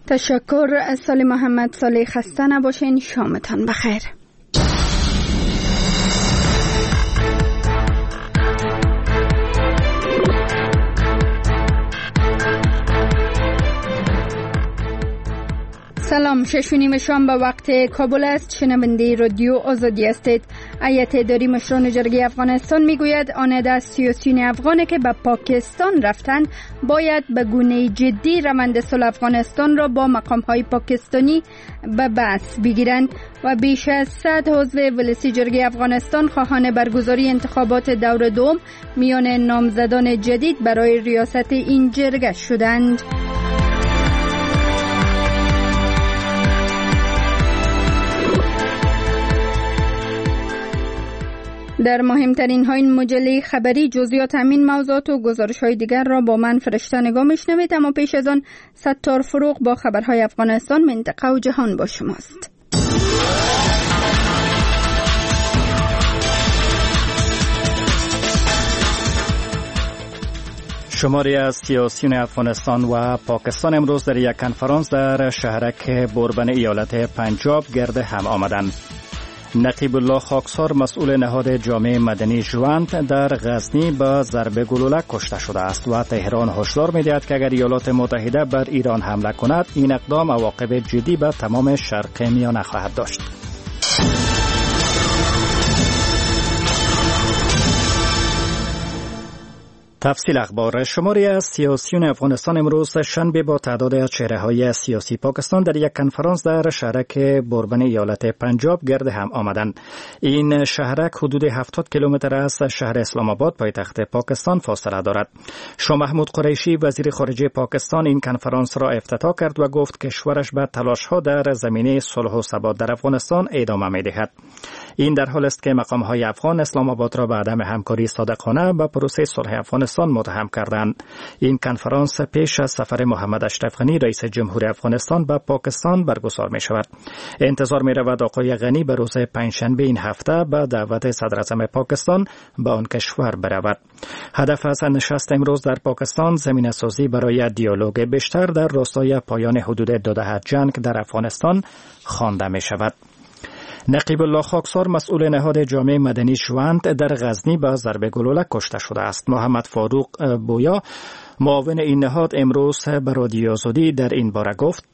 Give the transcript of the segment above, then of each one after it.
تشکر. سالی محمد صالح. خسته نباشین. شامتان بخیر. سلام، 6:30 شام به وقت کابل است. شنونده رادیو آزادی هستید. هیئت اداری مشران جرگه افغانستان میگوید آنده سیاسیون افغانی که به پاکستان رفتند باید به گونه جدی روند صلح افغانستان را با مقام‌های پاکستانی به بحث بگیرند و بیش از 100 عضو ولسی جرگه افغانستان خواهان برگزاری انتخابات دور دوم میان نامزدان جدید برای ریاست این جرگه شدند. در مهمترین های این مجله خبری جزئیات همین موضوعات و گزارش های دیگر را با من فرشته نگاه میشنوید، اما پیش از آن ستار فروغ با خبرهای افغانستان، منطقه و جهان با شماست. شماری از سیاسیون افغانستان و پاکستان امروز در یک کنفرانس در شهرک بوربن ایالت پنجاب گرد هم آمدند. نقیب الله خاکسار مسئول نهاد جامعه مدنی ژوند در غزنی با ضربه گلوله کشته شده است و تهران هشدار می‌دهد که اگر ایالات متحده بر ایران حمله کند این اقدام عواقب جدی به تمام شرق میانه خواهد داشت. تفصیل اخبار. شماری از سیاسیون افغانستان امروز شنبه با تعداد از چهره‌های سیاسی پاکستان در یک کنفرانس در شهرک بوربن ایالت پنجاب گرد هم آمدند. این شهرک حدود 70 کیلومتر از شهر اسلام آباد پایتخت پاکستان فاصله دارد. شاه محمود قریشی وزیر خارجه پاکستان این کنفرانس را افتتاح کرد و گفت کشورش به تلاش‌ها در زمینه صلح و ثبات در افغانستان ادامه می‌دهد. این در حال است که مقام‌های افغان اسلام آباد را به عدم همکاری صادقانه با پروسه صلح افغانستان متهم کردند. این کنفرانس پیش از سفر محمد اشرف غنی رئیس جمهور افغانستان به پاکستان برگزار می شود. انتظار می رود آقای غنی به روز پنجشنبه این هفته به دعوت صدر اعظم پاکستان به آن کشور برود. هدف از نشست امروز در پاکستان زمینه سازی برای دیالوگ بیشتر در راستای پایان حدود 2 دهه جنگ در افغانستان خوانده می شود. نقیب الله خاکسار مسئول نهاد جامعه مدنی ژوند در غزنی با ضربه گلوله کشته شده است. محمد فاروق بویا معاون این نهاد امروز به رادیو آزادی در این باره گفت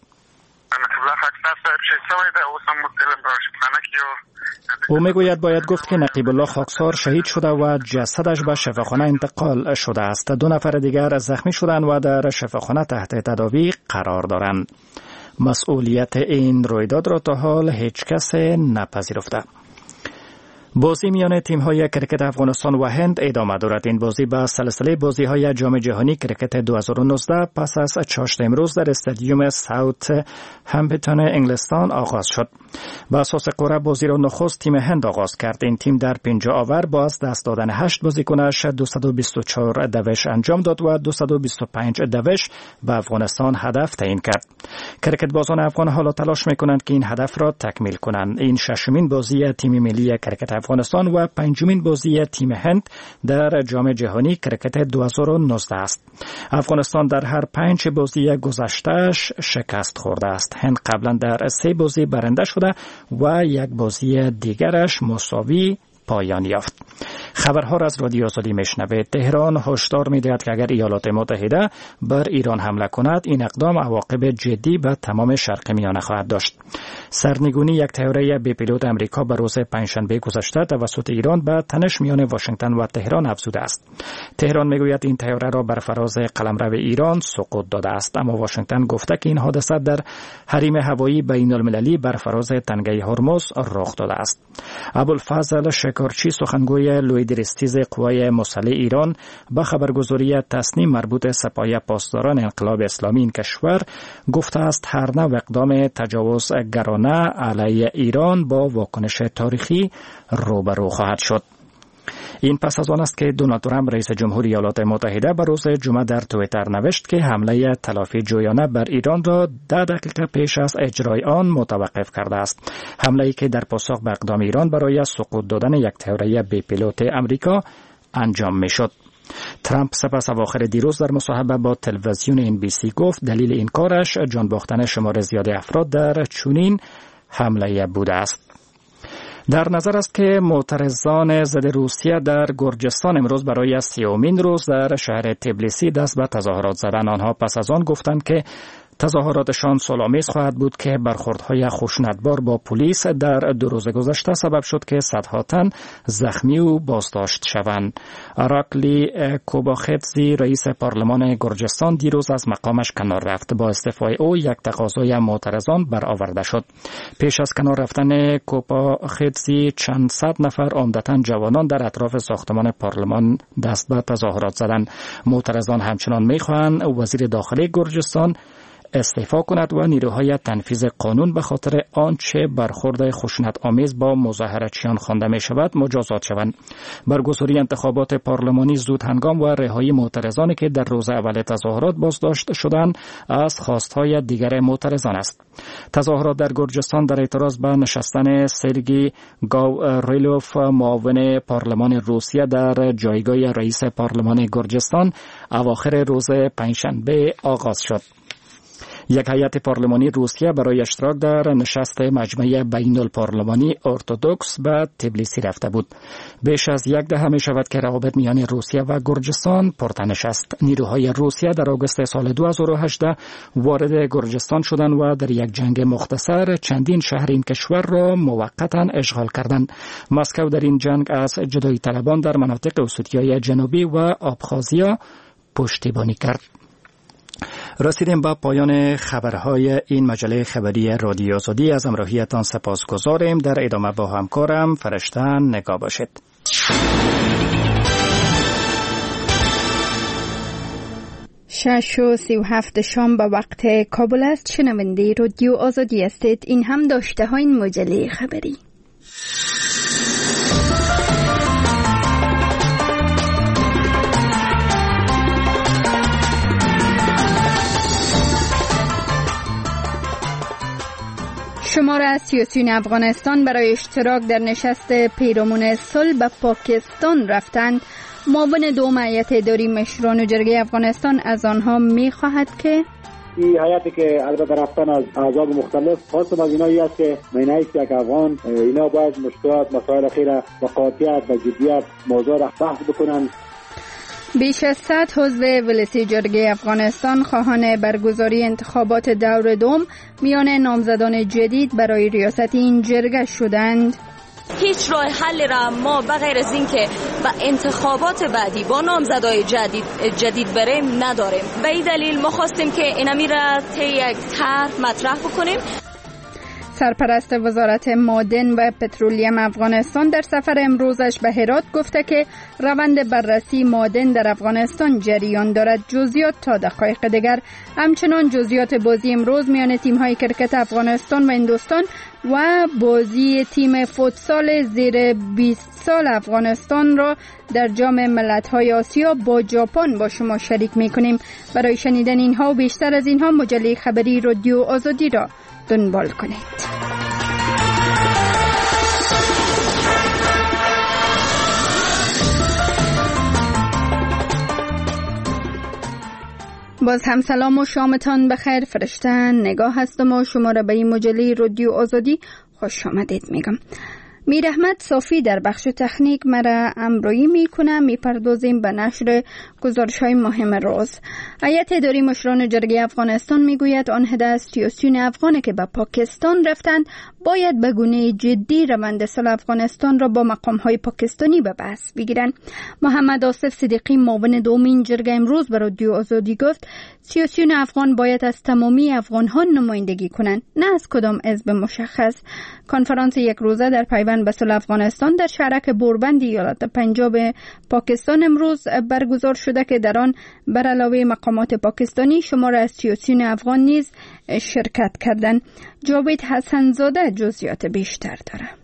او میگوید باید گفت که نقیب الله خاکسار شهید شده و جسدش به شفاخانه انتقال شده است. 2 نفر دیگر زخمی شدند و در شفاخانه تحت تداوی قرار دارند. مسئولیت این رویداد را تا حال هیچ کس نپذیرفته. بازی میان تیم‌های کرکت افغانستان و هند ادامه دارد. این بازی به سلسله بازی‌های جام جهانی کرکت 2019 پس از چاشت امروز در استادیوم ساوت همپتون انگلستان آغاز شد. با اساس قرعه بازی را نخست تیم هند آغاز کرد. این تیم در 50 آور با از دست دادن 8 بازیکنش 224 دوش انجام داد و 225 دوش به افغانستان هدف تعیین کرد. کرکت بازان افغان حالا تلاش می‌کنند که این هدف را تکمیل کنند. این ششمین بازی تیم ملی کرکت افغانستان و 5مین بازی تیم هند در جام جهانی کرکت 2019 است. افغانستان در هر 5 بازی گذشته‌اش شکست خورده است. هند قبلا در 3 بازی برنده شده و 1 بازی دیگرش مساوی پایان یافت. خبرها را از رادیو آزادی میشنوید. تهران هشدار می‌دهد که اگر ایالات متحده بر ایران حمله کند این اقدام عواقب جدی به تمام شرق میانه خواهد داشت. سرنگونی یک طیاره بی پیلوت امریکا به روز پنجشنبه گذشته توسط ایران به تنش میان واشنگتن و تهران افزوده است. تهران میگوید این طیاره را بر فراز قلمرو ایران سقوط داده است، اما واشنگتن گفته که این حادثه در حریم هوایی بین‌المللی بر فراز تنگه هرمز رخ داده است. ابوالفضل شکارچی سخنگوی لویدرستیز قوای مسلح ایران با خبرگزاری تصنیم مربوط سپاه پاسداران انقلاب اسلامی این کشور گفته است هر نوع اقدام تجاوزگرانه علیه ایران با واکنش تاریخی روبرو خواهد شد. این پس از آن است که دونالد ترامپ رئیس جمهور ایالات متحده به روز جمعه در توییتر نوشت که حمله تلافی جویانه بر ایران را 10 دقیقه پیش از اجرای آن متوقف کرده است. حمله‌ای که در پاسخ به اقدام ایران برای سقوط دادن یک طیاره بی پیلوت امریکا انجام می‌شد. ترامپ سپس اواخر دیروز در مصاحبه با تلویزیون NBC گفت دلیل این کارش جان باختن شمار زیاد افراد در چنین حمله بوده است. در نظر است که معترضان ضد روسیه در گرجستان امروز برای 30مین روز در شهر تبلیسی دست به تظاهرات زدند. آنها پس از آن گفتند که تظاهراتشان صلح‌آمیز خواهد بود که برخوردهای خشونتبار با پلیس در 2 روز گذشته سبب شد که صدها تن زخمی و بازداشت شوند. اراکلی کوباخدزی رئیس پارلمان گرجستان دیروز از مقامش کنار رفت. با استعفای او یک تقاضای معترضان برآورده شد. پیش از کنار رفتن کوباخدزی چند صد نفر عمدتاً جوانان در اطراف ساختمان پارلمان دست به تظاهرات زدند. معترضان همچنان می‌خواهند وزیر داخلی گرجستان استعفا کند و نیروهای تنفیذ قانون به خاطر آنچه برخورد خشونت آمیز با مظاهرچیان خوانده می شود مجازات شوند. برگزاری انتخابات پارلمانی زود هنگام و رهایی معترضانی که در روز اول تظاهرات بازداشت شدند از خواستهای دیگر معترضان است. تظاهرات در گرجستان در اعتراض به نشستن سرگی گاوریلوف معاون پارلمان روسیه در جایگاه رئیس پارلمان گرجستان اواخر روز پنجشنبه آغاز شد. یک هیئت پارلمانی روسیه برای اشتراک در نشست مجمع بین الپارلمانی ارتدوکس به تبلیسی رفته بود. بیش از 10 دهه می شود که روابط میان روسیه و گرجستان پرتنش است. نیروهای روسیه در آگوست سال 2018 وارد گرجستان شدند و در یک جنگ مختصر چندین شهر این کشور را موقتا اشغال کردند. مسکو در این جنگ از جدایی طلبان در مناطق اوستیای جنوبی و آبخازیا پشتیبانی کرد. رسیدیم به پایان خبرهای این مجله خبری رادیو آزادی. از همراهیتان سپاسگزاریم. در ادامه با همکارم فرشته نگاه باشید. 6:37 شام به وقت کابل است. شنونده رادیو آزادی هستید. این هم داشته های این مجله خبری. شمار سیاسیون افغانستان برای اشتراک در نشست پیرامون صلح به پاکستان رفتند. معاون دوم هیئت اداری مشران جرگه افغانستان از آنها می‌خواهد که این هیئتی که البته رفتن از احزاب مختلف خاصم از اینایی است که معنیش یک افغان اینا باید مشکلات مسائل خیره با قاطعیت و جدیت موضوع را بحث بکنند. بیش از 100 عضو ولسی جرگه افغانستان خواهان برگزاری انتخابات دور دوم میان نامزدان جدید برای ریاست این جرگه شدند. هیچ راه حل را ما بغیر از این که با انتخابات بعدی با نامزدای جدید بریم نداریم. به این دلیل ما خواستیم که اینمی را طی یک طرح مطرح بکنیم. سرپرست وزارت معدن و پترولیم افغانستان در سفر امروزش به هرات گفته که روند بررسی معدن در افغانستان جریان دارد. جزئیات تا دقایق دیگر. همچنان جزئیات بازی امروز میان تیم‌های کرکت افغانستان و هندوستان و بازی تیم فوتسال زیر 20 سال افغانستان را در جام ملت‌های آسیا با ژاپن با شما شریک می‌کنیم. برای شنیدن اینها و بیشتر از اینها مجله خبری رادیو آزادی را دنبال کنید. باز هم سلام و شامتان بخیر. فرشته نگاه هستم و شما را به این مجله رادیو آزادی خوش آمدید میگم. میر احمد صافی در بخش تکنیک مرا همراهی میکنه. میپردازیم به نشر گزارش‌های مهم روز. هیئت اداری مشران جرگه افغانستان میگوید آن عده سیاسیون افغانی که به پاکستان رفتند باید به گونه جدی روند صلح افغانستان را با مقام‌های پاکستانی به بحث بگیرند. محمد آصف صدیقی معاون دوم این جرگه امروز به رادیو آزادی گفت سیاسیون افغان باید از تمامی افغان‌ها نمایندگی کنند، نه از کدام حزب مشخص. کنفرانس یک روزه در پیوند به صلح افغانستان در شهرک بوربند ایالت پنجاب پاکستان امروز برگزار شده که در آن بر علاوه مقامات پاکستانی شمار از سیاسیون افغان نیز شرکت کردند. جاوید حسنزاده جزئیات بیشتر دارد.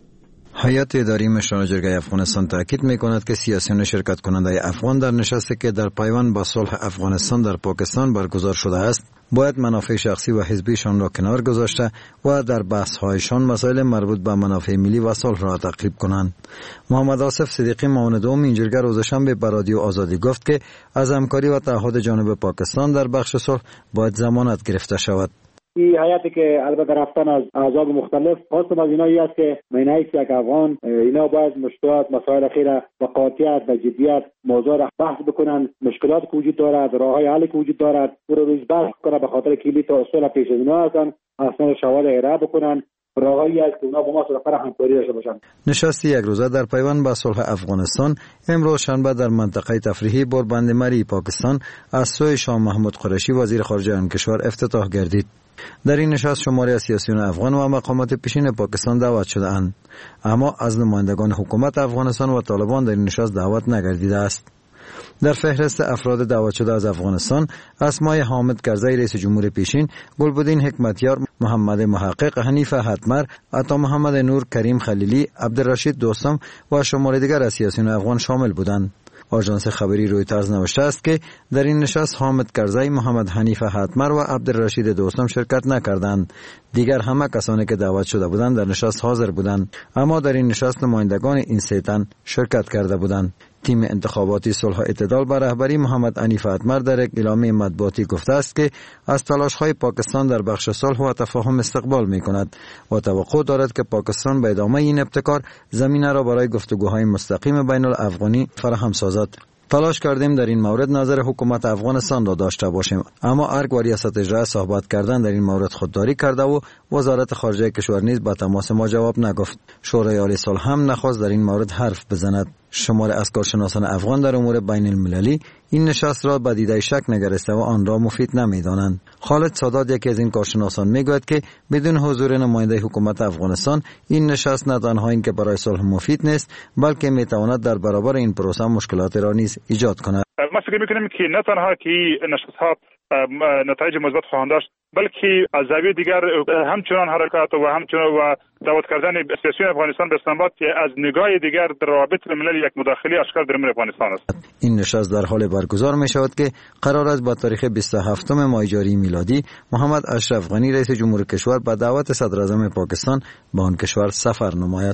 هیئت اداری مشران جرگه افغانستان تاکید می‌کند که سیاسیون شرکت کننده افغان در نشستی که در پیوند با صلح افغانستان در پاکستان برگزار شده است باید منافع شخصی و حزبیشان را کنار گذاشته و در بحث‌هایشان مسائل مربوط به منافع ملی و صلح را تعقیب کنند. محمد آصف صدیقی معاون دوم این جرگه روز شنبه به رادیو آزادی گفت که از همکاری و تعهد جانب پاکستان در بخش صلح باید ضمانت گرفته شود. این حیاتی که البته رفتن از احزاب مختلف خواستم از اینایی است که معنیش یک افغان اینا باید مشکلات مسائل خیره با قاطعیت و جدیت موضوع را بحث بکنن. مشکلات که وجود دارد، راههای حل که وجود دارد او رو روز بحث کنه به خاطر کلی تا اصول پیش از اینا هستن اصلا شواهد ارائه بکنن. راههایی است که اونا با ما سر همکاری داشته باشن. نشست یک روزه در پیوند با صلح افغانستان امروز شنبه در منطقه تفریحی بربند مری پاکستان از سوی شاه محمود قریشی وزیر خارجه آن کشور افتتاح گردید. در این نشست شماری از سیاسیون افغان و مقامات پیشین پاکستان دعوت شده اند، اما از نمایندگان حکومت افغانستان و طالبان در این نشست دعوت نگردیده است. در فهرست افراد دعوت شده از افغانستان اسمای حامد کرزی رئیس جمهور پیشین، گلبدین حکمتیار، محمد محقق، حنیفه حتمر، عطا محمد نور، کریم خلیلی، عبدالرشید دوستم و شماری دیگر از سیاسیون افغان شامل بودند. آژانس خبری رویترز نوشته است که در این نشست حامد کرزی، محمد حنیفه حتمر و عبدالرشید دوستم شرکت نکردند. دیگر همه کسانی که دعوت شده بودند در نشست حاضر بودند، اما در این نشست نمایندگان این سه تن شرکت کرده بودند. تیم انتخاباتی صلح و اعتدال به رهبری محمد حنیفه حتمر در یک اعلامیه مطبوعاتی گفته است که از تلاش‌های پاکستان در بخش صلح و تفاهم استقبال می‌کند و توقع دارد که پاکستان به ادامه این ابتکار زمینه را برای گفتگوهای مستقیم بین الافغانی فراهم سازد. تلاش کردیم در این مورد نظر حکومت افغانستان را داشته باشیم، اما ارگ و ریاست اجرا صحبت کردن در این مورد خودداری کرده و وزارت خارجه کشور نیز به تماس ما جواب نگفت. شورای عالی صلح هم نخواست در این مورد حرف بزند. شمار از کارشناسان افغان در امور بین المللی این نشست را به دیده شک نگرفته و آن را مفید نمی‌دانند. خالد سادات یکی از این کارشناسان میگوید که بدون حضور نماینده حکومت افغانستان این نشست نه تنها اینکه برای صلح مفید نیست بلکه میتواند در برابر این پروسه مشکلات را نیز ایجاد کند. ما فکر می‌کنیم که نه تنها که نشست‌ها نتایج مثبت خواهند داشت بلکه از زاویه دیگر همچنان حرکات و همچنان و دعوت کردن سیاسیون افغانستان به استنباط از نگاه دیگر در روابط المللی یک مداخله اشکال در امور افغانستان است. این نشست در حال برگزار می شود که قرار است با تاریخ 27 ماه جاری میلادی محمد اشرف غنی رئیس جمهور کشور به دعوت صدر اعظم پاکستان به آن کشور سفر نماید.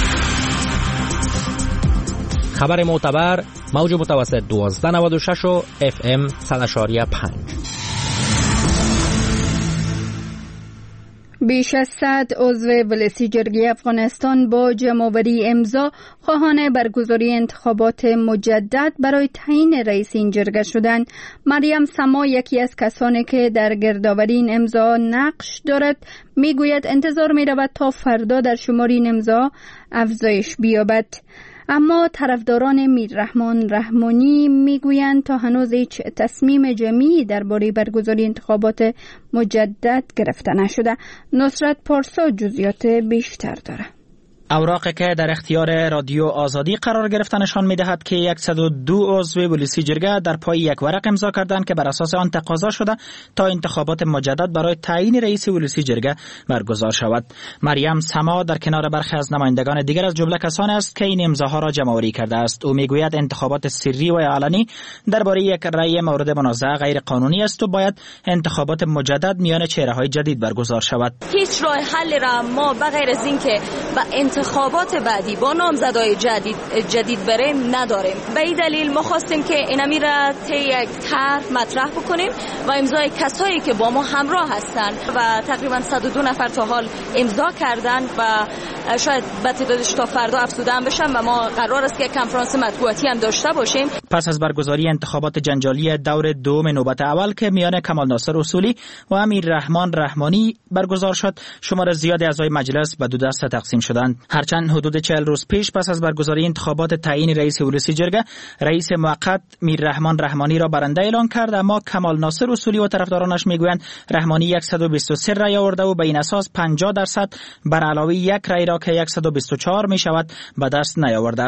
خبر معتبر موج متوسط 1296 و FM 100.5. بیش از 100 عضو ولسی جرگه افغانستان با جمع‌آوری امضا خواهان برگزاری انتخابات مجدد برای تعیین رئیس این جرگه شدند. مریم سما یکی از کسانی که در گردآوری این امضا نقش دارد میگوید انتظار می‌رود تا فردا در شمار این امضا افزایش بیابد. اما طرفداران میررحمان رحمانی میگویند تا هنوز هیچ تصمیم جمعی درباره برگزاری انتخابات مجدد گرفته نشده. نصرت پارسا جزئیات بیشتر دارد. اوراقی که در اختیار رادیو آزادی قرار گرفته نشان می‌دهد که 102 عضو ولسی جرگه در پای یک ورق امضا کردند که بر اساس آن تقاضا شده تا انتخابات مجدد برای تعیین رئیس ولسی جرگه برگزار شود. مریم سما در کنار برخی از نمایندگان دیگر از جمله کسانی است که این امضاها را جمع‌آوری کرده است. او میگوید انتخابات سری و علنی درباره یک رأی مورد منازعه غیر قانونی است و باید انتخابات مجدد میان چهره‌های جدید برگزار شود. هیچ راه حل را ما بغیر از اینکه انتخابات بعدی با نامزدای جدید بریم نداریم. به این دلیل ما خواستیم که اینمی را یک طرح مطرح بکنیم و امضای کسایی که با ما همراه هستند و تقریبا 102 نفر تا حال امضا کردن و شاید به تعدادش تا فردا افزوده بشن و ما قرار است که کنفرانس مطبوعاتی هم داشته باشیم. پس از برگزاری انتخابات جنجالی دور دوم نوبت اول که میان کمال ناصر اصولی و امیررحمان رحمانی برگزار شد، شمار زیادی اعضای مجلس به دو دسته تقسیم شدند. هرچند حدود 40 روز پیش پس از برگزاری انتخابات تعیین رئیس ولسی جرگه رئیس موقت میررحمان رحمانی را برنده اعلان کرد، اما کمال ناصر اصولی و طرفدارانش میگویند رحمانی 123 رأی آورده و به این اساس 50% بر علاوه یک رأی را که 124 می شود به دست نیاورده است.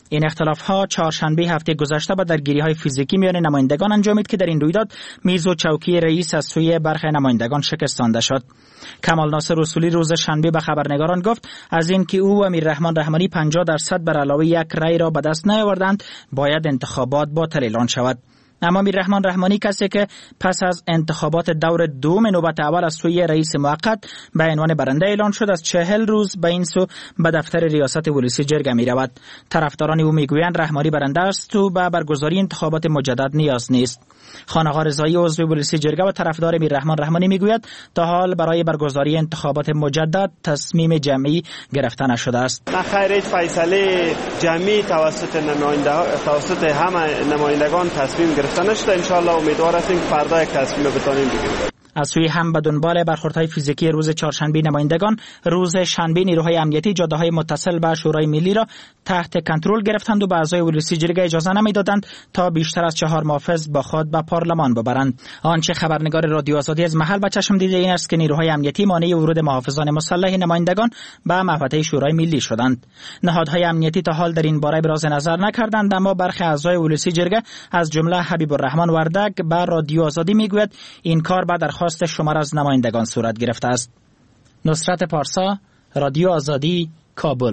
این اختلاف‌ها چهارشنبه هفته گذشته با درگیری‌های فیزیکی میان نمایندگان انجامید که در این رویداد میز و چوکی رئیس از سوی برخی نمایندگان شکستانده شد. کمال ناصر اصولی روز شنبه به خبرنگاران گفت از اینکه او و امیررحمان رحمانی 50% بر علاوه یک رأی را به دست نیاوردند باید انتخابات باطل اعلان شود. اما امیررحمان رحمانی کسی که پس از انتخابات دور دوم نوبت اول از سوی رئیس موقت به عنوان برنده اعلان شد از 40 روز به این سو به دفتر ریاست ولسی جرگه می رود. طرفداران او میگویند رحمانی برنده است و به برگزاری انتخابات مجدد نیاز نیست. خانقا رضایی عضو ولسی جرگه و طرفدار امیررحمان رحمانی میگوید تا حال برای برگزاری انتخابات مجدد تصمیم جمعی گرفته نشده است. خیر هیچ فیصله جمعی توسط همه نمایندگان تصمیم گرفته نشده. ان شاء الله امیدوار هستیم که فردا یک تصمیم بتونیم بگیریم. از سوی هم به دنبال برخوردهای فیزیکی روز چهارشنبه نمایندگان روز شنبه نیروهای امنیتی جاده‌های متصل به شورای ملی را تحت کنترل گرفتند و به اعضای ولسی جرگه اجازه نمیدادند تا بیشتر از 4 محافظ با خود به پارلمان ببرند. آنچه خبرنگار رادیو آزادی از محل به چشم دیده این است که نیروهای امنیتی مانع ورود محافظان مسلح نمایندگان به محوطه شورای ملی شدند. نهادهای امنیتی تا حال در این باره ابراز نظر نکردند، اما برخی اعضای ولسی جرگه از جمله حبیب الرحمن وردک به رادیو آزادی میگوید این کار به درخواست شمار از نمایندگان صورت گرفته است. نصرت پارسا، رادیو آزادی، کابل.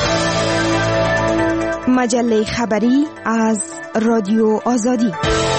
مجله خبری از رادیو آزادی.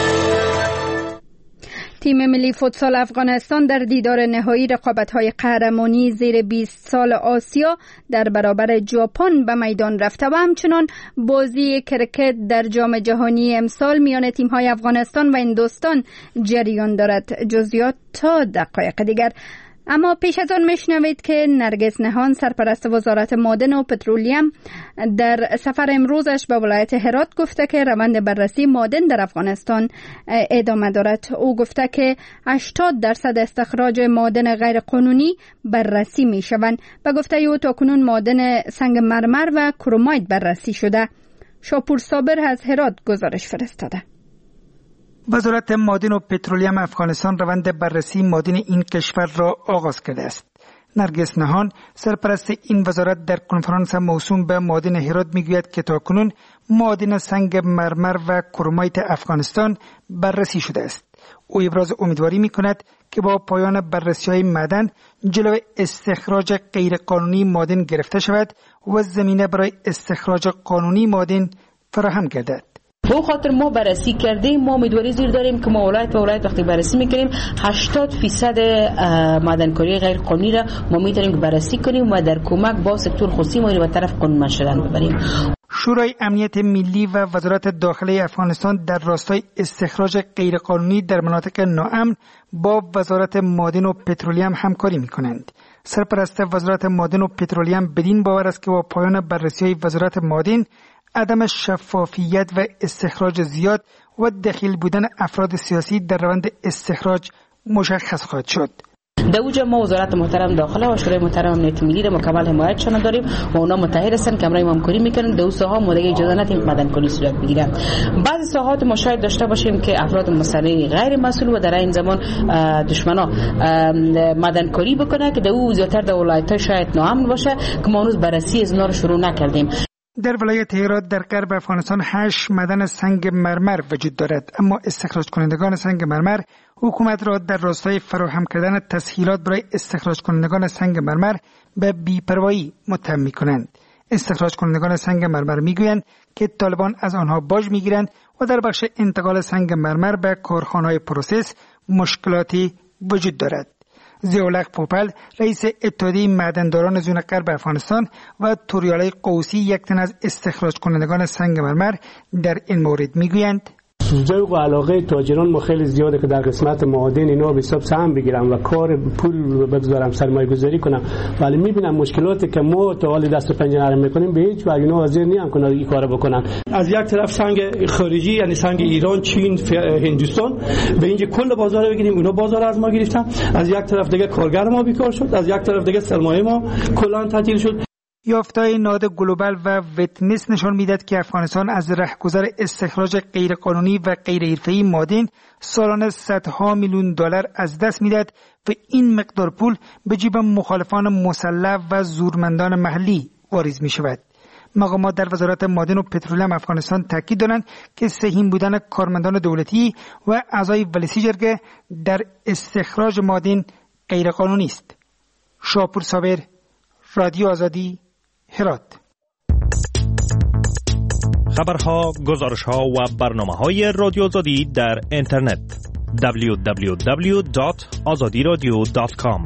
تیم ملی فوتسال افغانستان در دیدار نهایی رقابت‌های قهرمانی زیر 20 سال آسیا در برابر ژاپن به میدان رفته و همچنان بازی کرکت در جام جهانی امسال میان تیم‌های افغانستان و هندوستان جریان دارد. جزئیات تا دقایق دیگر. اما پیش از آن میشنوید که نرگس نهان سرپرست وزارت معدن و پترولیم در سفر امروزش به ولایت هرات گفته که روند بررسی معدن در افغانستان ادامه دارد. او گفته که 80% استخراج معدن غیر قانونی بررسی می شوند. به گفته او تاکنون معدن سنگ مرمر و کرومایت بررسی شده. شاپور صابر از هرات گزارش فرستاده. وزارت معدن و پترولیم افغانستان روند بررسی معدن این کشور را آغاز کرده است. نرگس نهان سرپرست این وزارت در کنفرانس موسوم به معدن هرات میگوید که تاکنون معدن سنگ مرمر و کرومایت افغانستان بررسی شده است. او ابراز امیدواری میکند که با پایان بررسی‌های معدن جلوی استخراج غیرقانونی معدن گرفته شود و زمینه برای استخراج قانونی معدن فراهم گردد. به خاطر ما بررسی کردیم، ما امیدواری زیر داریم که ما ولایت به ولایت وقتی بررسی میکنیم 80% معدنکاری غیر قانونی را ما میتونیم بررسی کنیم و در کمک با سکتور خصوصی ما به طرف قانونمند شدن ببریم. شورای امنیت ملی و وزارت داخله افغانستان در راستای استخراج غیرقانونی در مناطق ناامن با وزارت معدن و پترولیم همکاری میکنند. سرپرست وزارت معدن و پترولیم بدین باور است که با پایان بررسی‌های وزارت معدن عدم شفافیت و استخراج زیاد و دخیل بودن افراد سیاسی در روند استخراج مشخص خواهد شد. در اوجه ما وزارت محترم داخله و شورای محترم امنیت ملی را مکمل حمایتشان داریم و اونا متحد هستند که امروز همکاری میکنن. در ساحه ما دیگه اجازه ندیم معدنکاری صورت بگیره. بعضی ساحات ما شاید داشته باشیم که افراد مسئله غیر مسئول و در این زمان دشمنا معدنکاری بکنه که در او زیاتر در ولایت‌ها شاید ناامن باشه که ما هنوز بررسی از اونا رو شروع نکردیم. در ولایت هرات در غرب افغانستان 8 معدن سنگ مرمر وجود دارد، اما استخراج کنندگان سنگ مرمر حکومت را در راستای فراهم کردن تسهیلات برای استخراج کنندگان سنگ مرمر به بی‌پروایی متهم می‌کنند. استخراج کنندگان سنگ مرمر میگویند که طالبان از آنها باج میگیرند و در بخش انتقال سنگ مرمر به کارخانه‌های پروسس مشکلاتی وجود دارد. ضیاءالحق پوپل رئیس اتحادیه معدنداران زون غرب افغانستان و توریاله قوسی یک تن از استخراج کنندگان سنگ مرمر در این مورد میگویند ذوق و علاقه تاجران ما خیلی زیاده که در قسمت معادن اینا به حساب سهم بگیرم و کار پول بگذارم سرمایه گذاری کنم، ولی میبینم مشکلاتی که ما تا حال دست و پنجه نرم میکنیم به هیچ وجه اینا حاضر نیستن که این کارو بکنن. از یک طرف سنگ خارجی یعنی سنگ ایران، چین، هندوستان به اینجا کل بازار بگیریم، اونا بازار از ما گرفتن. از یک طرف دیگه کارگر ما بیکار شد، از یک طرف دیگه سرمایه ما کلا تعطیل شد. یافته‌های نهاد گلوبال و ویتنس نشان می‌دهد که افغانستان از رهگذر استخراج غیرقانونی و غیر حرفه‌ای معدن سالانه صدها میلیون دلار از دست می‌دهد و این مقدار پول به جیب مخالفان مسلح و زورمندان محلی واریز می‌شود. مقامات در وزارت معادن و پترولیم افغانستان تاکید دارند که سهیم بودن کارمندان دولتی و اعضای ولسی جرگه در استخراج معادن غیرقانونی است. شاپور صابر، رادیو آزادی، هرات. خبرها، گزارشها و برنامه‌های رادیو آزادی در اینترنت www.azadiradio.com.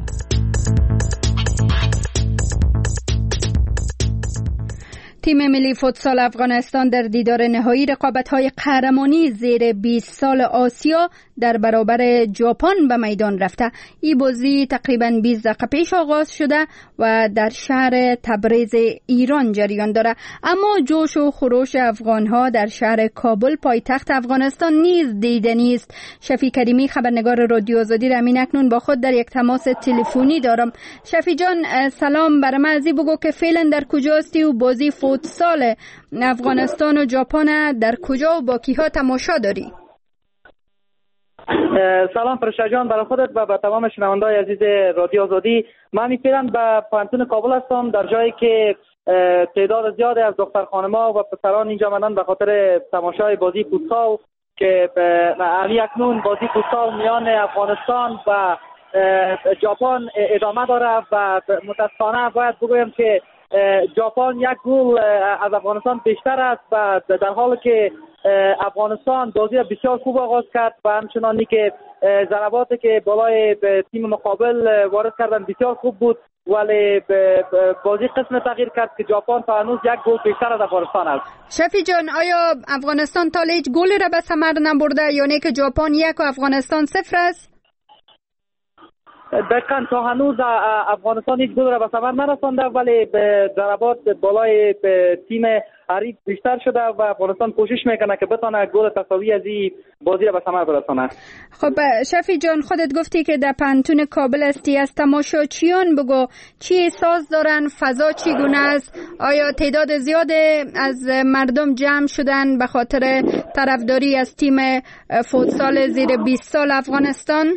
تیم ملی فوتسال افغانستان در دیدار نهایی رقابت‌های قهرمانی زیر 20 سال آسیا در برابر ژاپن به میدان رفته. این بازی تقریباً 20 دقیقه پیش آغاز شده و در شهر تبریز ایران جریان داره. اما جوش و خروش افغان‌ها در شهر کابل پایتخت افغانستان نیز دیدنی است. شفیع کریمی خبرنگار رادیو آزادی را همین اکنون با خود در یک تماس تلفنی دارم. شفیع جان سلام، برای من ازی بگو که فعلا در کجاستی و بازی فوتسال افغانستان و ژاپن در کجا و با کیها تماشا داری؟ سلام فرشته جان، برای خودت و به تمام شنونده‌های عزیز رادیو آزادی. من فعلا به پانتون کابل هستم، در جایی که تعداد زیادی از دختر خانم‌ها و پسران اینجا آمدن به خاطر تماشای بازی فوتسال که اکنون بازی فوتسال میان افغانستان و ژاپن ادامه داره و متاسفانه باید بگویم که ژاپن یک گل از افغانستان بیشتر است و در حالی که افغانستان بازی بسیار خوب آغاز کرد و همچنانی که ضرباتی که بالای تیم مقابل وارد کردن بسیار خوب بود، ولی بازی قسم تغییر کرد که ژاپن تا هنوز یک گل بیشتر از افغانستان است. شفیع جان، آیا افغانستان تا هیچ گلی را به ثمر نبرده یا نه که ژاپن 1 و افغانستان 0 است؟ دقیقاً تا هنوز افغانستان هیچ گل را به ثمر نرسانده، ولی ضربات بالای تیم حریف بیشتر شده و افغانستان کوشش میکنه که بتونه گل تساوی از این بازی را به ثمر برسانه. خب شفیع جان، خودت گفتی که در پانتون کابل هستی، از تماشاچیان بگو چی احساس دارن، فضا چگونه است؟ آیا تعداد زیاد از مردم جمع شدن به خاطر طرفداری از تیم فوتسال زیر 20 سال افغانستان؟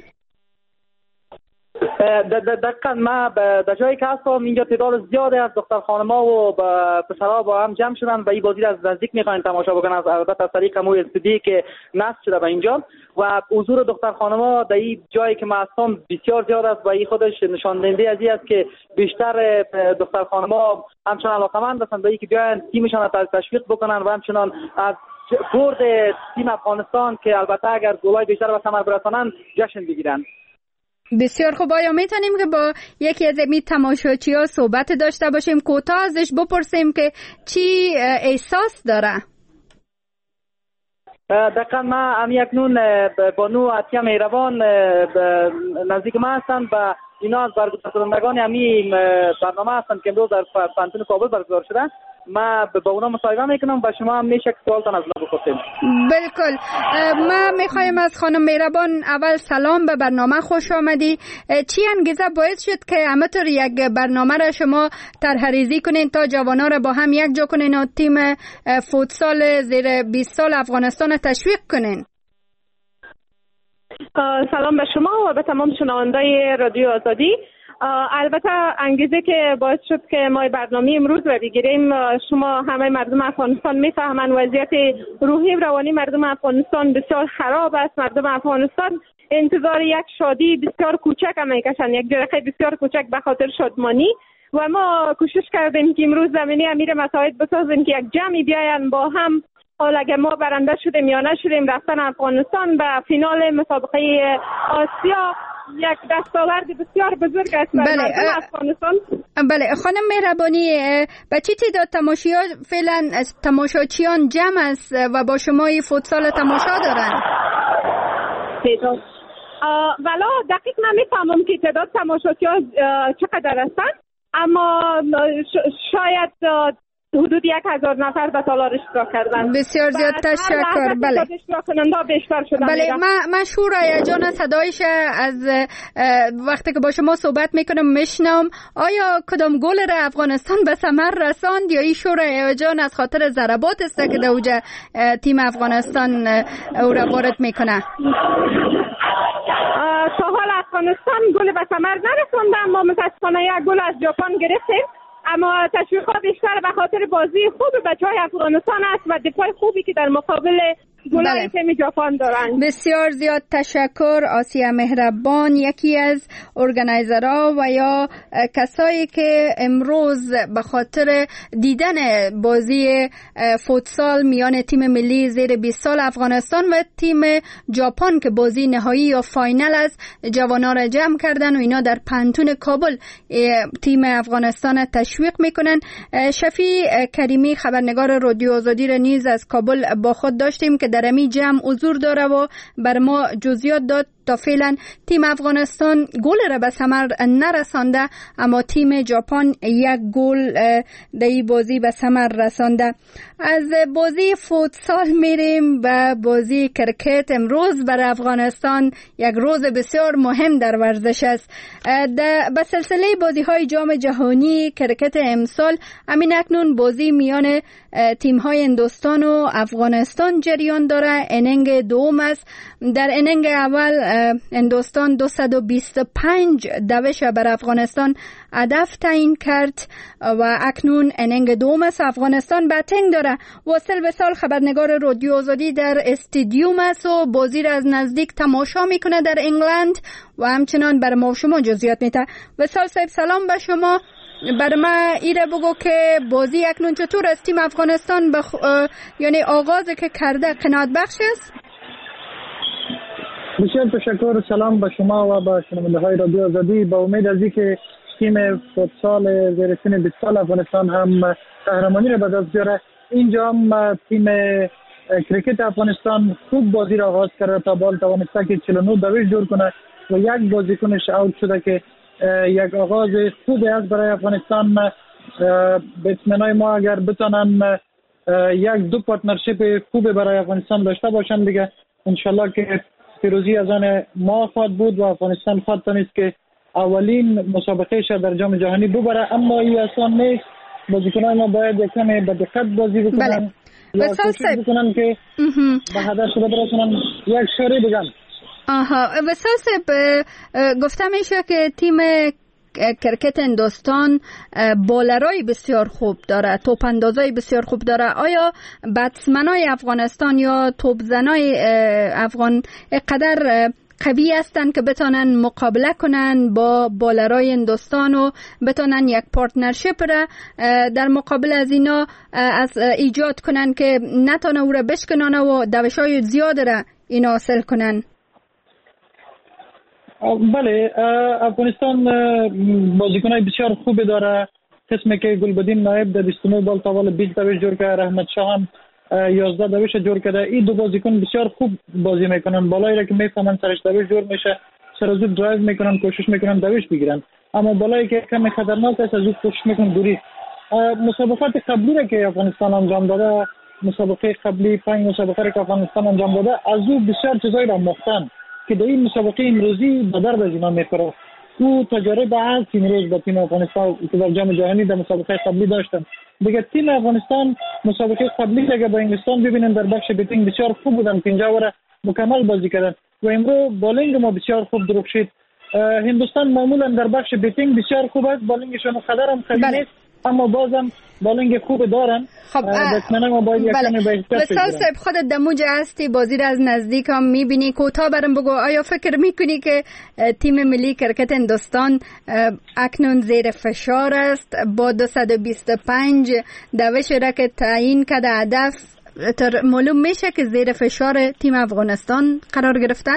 دقیقاً ما در جایی که هستم اینجا تعداد زیادی از دختر خانم‌ها و پسرها با هم جمع شدن و این بازی را از نزدیک می‌خواین تماشا بکنن، البته از طریق موی استودیویی که نصب شده به اینجا و حضور دختر خانم‌ها در این جایی که ما هستم بسیار زیاد است و این خودش نشان دهنده از این است که بیشتر دختر خانم‌ها همچنان علاقه‌مند هستند به اینکه بیاین تیمشان را تشویق بکنن و همچنان از برد تیم افغانستان که البته اگر گل‌های بیشتر به ثمر برسانند جشن بگیرند. بسیار خوب. آیا میتونیم که با یکی از این تماشاچی‌ها صحبت داشته باشیم، کوتاه ازش بپرسیم که چی احساس داره؟ دقیقا ما اکنون بانو عطیه مهربان نزدیک ما هستند و اینا از برگزار کنندگان همین برنامه هستند که امروز در پانتون کابل برگزار شده. ما با اونا مصاحبه میکنم و شما هم میشه که سوالتان از ما بپرسید. بالکل. ما میخوایم از خانم مهربان اول سلام به برنامه، خوش آمدی. چی انگیزه باعث شد که همطور یک برنامه را شما طرح‌ریزی کنین تا جوانا را با هم یک جا کنین و تیم فوتسال زیر 20 سال افغانستان تشویق کنین؟ سلام به شما و به تمام شنوندای رادیو آزادی. البته انگیزه که باعث شد که ما برنامه امروز رو بگیریم، شما همه مردم افغانستان میفهمن وضعیت روحی و روانی مردم افغانستان بسیار خراب است. مردم افغانستان انتظار یک شادی بسیار کوچک میکشن، یک جرقه بسیار کوچک به خاطر شادمانی و ما کوشش کردیم که امروز زمینه امیر مساعد بسازیم که یک جمعی بیاین با هم، حالا اگر ما برنده شدیم یا نشدیم، رفتن افغانستان به فینال مسابقه آسیا یک دستاورد بسیار بزرگ است برای مردم افغانستان. بله خانم مهربانی، به چی تعداد فعلا تماشاچیان جمع است و با شما فوتسال تماشا دارن؟ تعداد ولا دقیق نمیفهمم که تعداد تماشاچیان چقدر هستند، اما شاید حدود 1000 نفر به سالار اشتراک کردن. بسیار زیاد تشکر. بله بله، مشهور هیجان صدایش از وقتی که با شما صحبت میکنم میشنم. آیا کدام گل را افغانستان به ثمر رساند یا این شور هیجان از خاطر ضربات است که دوجه تیم افغانستان او را وارد میکنه؟ تا حال افغانستان گل به ثمر نرسانده، اما متاسفانه یک گل از ژاپن گرفتیم. اما تشویق‌ها بیشتر به خاطر بازی خوب بچه‌های افغانستان است و دفاع خوبی که در مقابل گلای تیم ژاپن دارند. بسیار زیاد تشکر. آسیا مهربان، یکی از ارگانایزرها و یا کسایی که امروز به خاطر دیدن بازی فوتسال میان تیم ملی زیر 20 سال افغانستان و تیم ژاپن که بازی نهایی یا فاینال از جوانان را جمع کردن و اینا در پانتون کابل تیم افغانستان تشویق میکنن. شفیع کریمی خبرنگار رادیو آزادی را نیز از کابل با خود داشتیم که در امی جمع حضور داره و بر ما جزئیات داد. تا فعلا تیم افغانستان گل را به ثمر نرسانده، اما تیم ژاپن یک گل در این بازی به ثمر رسانده. از بازی فوتسال میریم به بازی کرکت. امروز بر افغانستان یک روز بسیار مهم در ورزش است. به سلسله بازی های جام جهانی کرکت امسال همین اکنون بازی میان تیم های هندوستان و افغانستان جریان داره. اننگ دوم است. در اننگ اول هندوستان 225 دوش بر افغانستان هدف تعیین کرد و اکنون اننگ دوم است. افغانستان بتنگ داره. واصل وصال خبرنگار رادیو آزادی در استادیوم است و بازی را از نزدیک تماشا میکنه در انگلند و همچنان بر ما شما جزئیات میده. وصال صاحب سلام به شما. بر ما ایره بگو که بازی اکنون چطور است؟ تیم افغانستان یعنی آغازی که کرده قناعت بخش است؟ بسیار تشکر. سلام به شما و به شنونده های رادیو آزادی. با امید از اینکه تیم فوتسال زیر سن 20 سال افغانستان هم قهرمانی را به دست بیاره. اینجا هم تیم کرکت افغانستان خوب بازی را آغاز کرده تا بال توانسته که 49 دوش جور کنه و یک بازیکنش اوت شده که یک آغاز خوب است برای افغانستان. به اطمینان ما اگر بتونن یک دو پارتنرشیپ خوب برای افغانستان داشته باشن دیگه انشالله که پیروزی از آن ما خواهد بود و افغانستان خواهد تونست که اولین مسابقه شد در جام جهانی ببره. اما این آسان نیست. بازیکنان ما باید یک کمی به دقت بازی بکنن و کوشش بکنن که به هدف برسونن. یک شوری بگم وصال صاحب گفته میشه که تیم کرکت هندوستان بالرای بسیار خوب داره، توپ اندازای بسیار خوب داره. آیا بتسمنای افغانستان یا توپزنای افغان قدر قوی هستند که بتونن مقابله کنن با بالرای هندوستان و بتونن یک پارتنرشیپ را در مقابل از اینا از ایجاد کنن که نتونه او را بشکنن و دوشای زیاد را اینا حاصل کنن؟ بله، افغانستان بازیکنای بسیار خوبی داره. قسمی که گلبدین نایب در 29 بال تاول 20 دوش جور کرده، احمد شاه هم 11 دوش جور کرده. این دو بازیکن بسیار خوب بازی میکنن. بالایی را که میفهمن سرش دوش جور میشه، سرزود درایو میکنن، کوشش میکنن دوش بگیرن. اما بالایی که کمی خطرناک است از اون کوشش میکنن دوری. مسابقات قبلی را که افغانستان انجام داده، مسابقه قبلی 5 مسابقه را که افغانستان انجام داده، از او بسیار چیزایی را مختن که در این مسابقه امروزی به درد از اینا میخوره. او تجربه از امروز با تیم افغانستان که در جام جهانی در مسابقه قبلی داشتن. دیگه تیم افغانستان مسابقه قبلی دیگه با انگلستان ببینن در بخش بیتینگ بسیار خوب بودن، 50 وره مکمل بازی کردن و امروز بالینگ ما بسیار خوب درخشید. هندوستان معمولا در بخش بیتینگ بسیار خوب است، بالینگشون قدر هم قوی نیست اما بازم بالینگ خوب دارن. خب وصال صاحب خودت دموج هستی، بازی را از نزدیک هم میبینی. کوتاه برام بگو آیا فکر میکنی که تیم ملی کرکت هندوستان اکنون زیر فشار است با 225 دوش را که تعیین کرده هدف؟ معلوم میشه که زیر فشار تیم افغانستان قرار گرفتن؟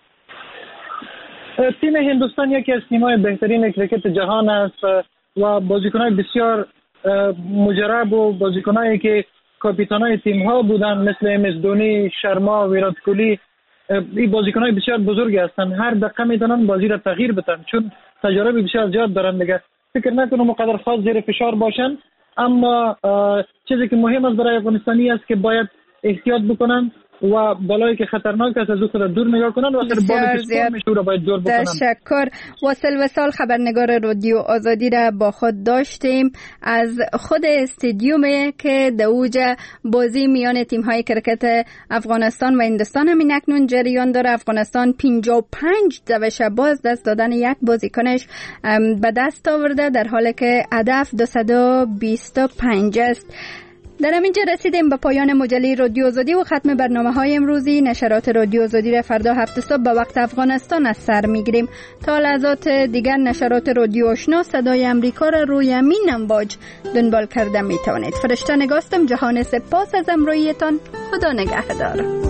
تیم هندوستان یکی از تیم‌های بهترین کرکت جهان است و بازیکنان بسیار مجرب و بازیکنایی که کاپیتانای تیم ها بودن مثل MS دونی، شرما، ویرات کوهلی. این بازیکنای بسیار بزرگی هستند. هر دقیقه میتونن بازی را تغییر بدن چون تجربه بسیار زیاد دارن دیگه. فکر نکنم مقدر خاص زیر فشار باشن، اما چیزی که مهم است برای افغانستانی است که باید احتیاط بکنن و بالایی که خطرناک است از او خود دور نگاه کنن و سر بالی که سپار میشه او را باید دور بکنن. تشکر. واصل وصال خبرنگار رادیو آزادی را با خود داشتیم از خود استادیوم که در اوج بازی میان تیم‌های کرکت افغانستان و هندوستان همین اکنون جریان داره. افغانستان 55 دقیقه باز دست دادن یک بازیکنش به دست آورده در حالی که هدف 225 است. در همینجا رسیدیم به پایان مجله رادیو آزادی و ختم برنامه‌های امروزی. نشرات رادیو آزادی را فردا 7 صبح به وقت افغانستان از سر میگیریم. تا لحظات دیگر نشرات رادیو آشنا صدای امریکا را روی همین امواج دنبال کرده میتوانید. فرشته نگاستم. جهان سپاس از همراهیتان. خدا نگهدار.